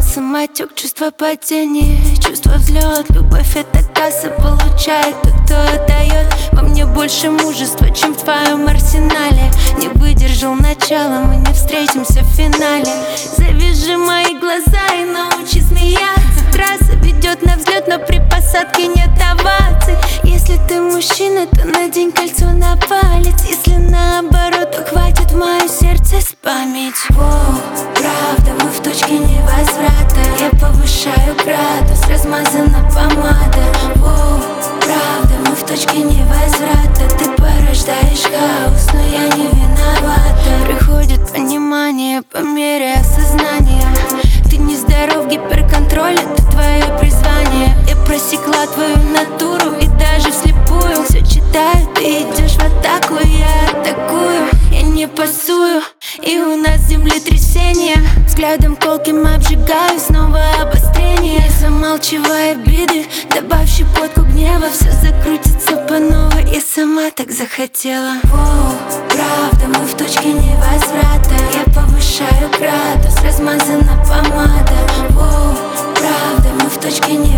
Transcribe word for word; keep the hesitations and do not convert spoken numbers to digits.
самотек, чувство падения, чувство взлет. Любовь — это касса, получает тот, кто отдает. Во мне больше мужества, чем в твоем арсенале. Не выдержал начала, мы не встретимся в финале. Завяжи мои глаза и научи смеяться. Трасса ведет на взлет, но при посадке нет оваций. Если ты мужчина, то надень кольцо на палец. Если наоборот, то хватит в мое сердце спамить. Воу, правда, мы в точке невозврата. Я повышаю градус, размазана помада. Воу, правда, мы в точке невозврата. Ты порождаешь хаос, но я не виновата. Приходит понимание по мере осознания. Ты нездоров, гиперконтроль — это твое призвание. Я просекла твою натуру и даже вслепую все читаю. Ты идешь в атаку, я атакую. Я не пасую, и у нас землетрясение. Взглядом колким обжигаю, снова обострение. Не замалчивай обиды, добавь щепотку гнева. Все закрутится по новой, я сама так захотела. Воу, правда, мы в точке невозврата. Я повышаю градус, размазана помада. Воу, правда, мы в точке невозврата.